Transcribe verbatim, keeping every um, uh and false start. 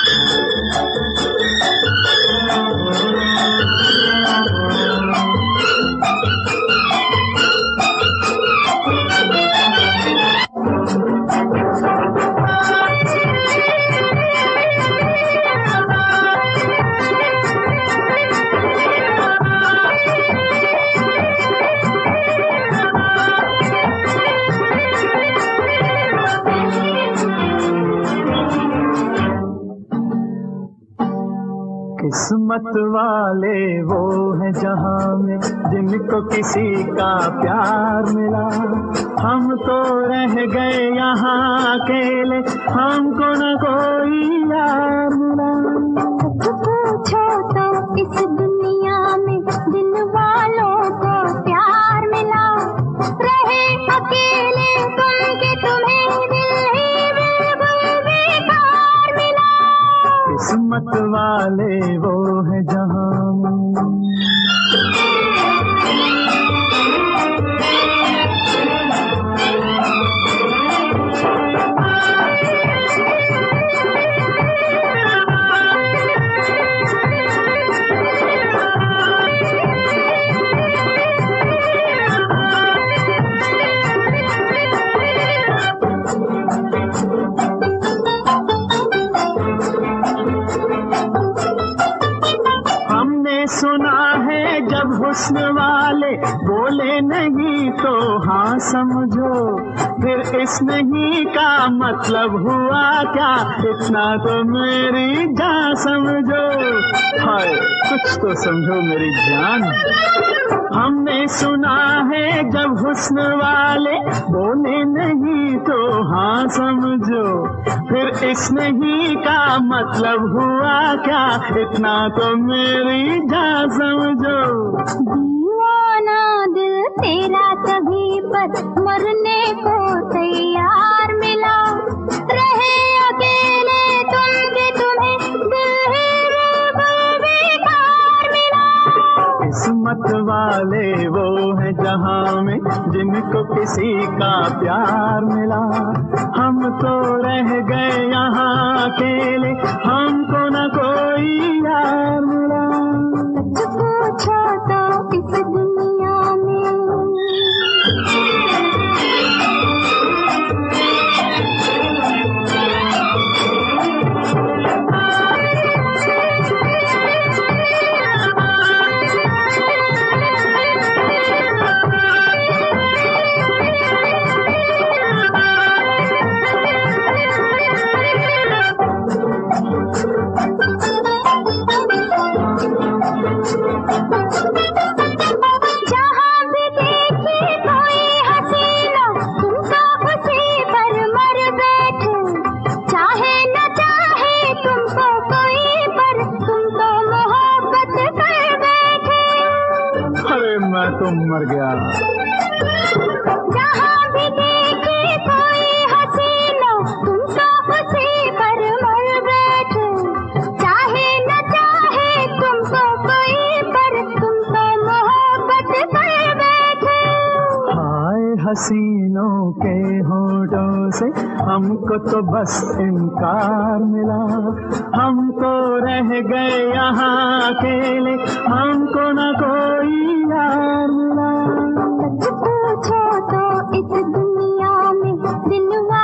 किस्मत वाले वो हैं जहां में जिनको किसी का प्यार मिला। हम तो रह गए यहाँ अकेले, हमको न कोई यार मिला। पूछो तो इस दुनिया में दिल वालों को प्यार मिला। रहे अकेले तुम के तुम्हें दिल ही बिल्कुल बेकार मिला। किस्मत वाले वो है जहां में। सुना है जब हुस्न वाले बोले नहीं तो हाँ समझो, फिर इस नहीं का मतलब हुआ क्या, इतना तो मेरी जान समझो। हाय कुछ तो समझो मेरी जान। हमने सुना है जब हुस्न वाले बोले नहीं तो हाँ समझो, फिर इस नहीं का मतलब हुआ क्या, इतना तो मेरी जान समझो। दीवाना दिल तेरा कभी पर मरने को तैयार मिला। रहे अकेले तुम के तुम्हें दिल ही बिल्कुल बेकार मिला। किस्मत वाले वो हैं जहां में जिनको किसी का प्यार मिला। हम तो रह गए यहाँ अकेले, हमको न कोई यार मिला। पूछो तो इस दुनिया में। मैं तो मर गया। जहाँ भी देखे कोई हसीना तुम तो उसी पर मर बैठे। चाहे न चाहे तुमको कोई पर तुम तो मोहब्बत कर बैठे। हाय हसीनों के होठों से हमको तो बस इनकार मिला। हम तो रह गए यहाँ अकेले, हमको न कोई यार मिला। पूछो तो इस दुनिया में दिल